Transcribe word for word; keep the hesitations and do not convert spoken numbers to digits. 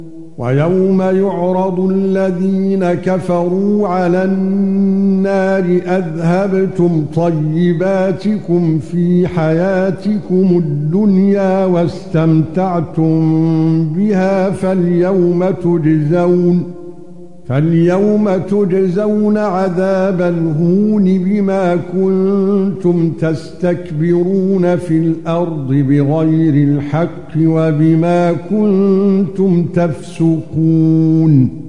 وَيَوْمَ يُعْرَضُ الَّذِينَ كَفَرُوا عَلَى النَّارِ أَذْهَبْتُمْ طَيِّبَاتِكُمْ فِي حَيَاتِكُمُ الدُّنْيَا وَاسْتَمْتَعْتُمْ بِهَا فَالْيَوْمَ تُجْزَوْنَ فَالْيَوْمَ تُجْزَوْنَ عَذَابَ الْهُونِ بِمَا كُنتُمْ تَسْتَكْبِرُونَ فِي الْأَرْضِ بِغَيْرِ الْحَقِّ وَبِمَا كُنتُمْ تَفْسُقُونَ